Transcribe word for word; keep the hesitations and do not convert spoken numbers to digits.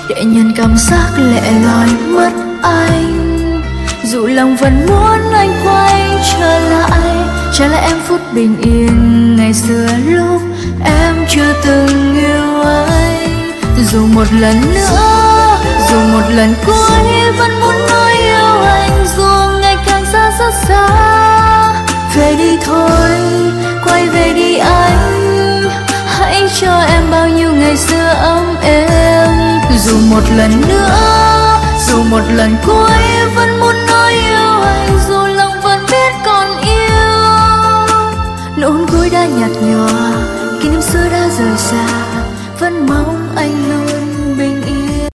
để nhận cảm giác lẻ loi mất anh. Dù lòng vẫn muốn anh quay trở lại, trả lại em phút bình yên ngày xưa lúc em chưa từng yêu anh. Dù một lần nữa, dù một lần cuối vẫn muốn nói yêu anh, dù ngày càng xa rất xa. Về đi thôi, quay về đi anh, hãy cho em bao nhiêu ngày xưa ấm êm. Dù một lần nữa, dù một lần cuối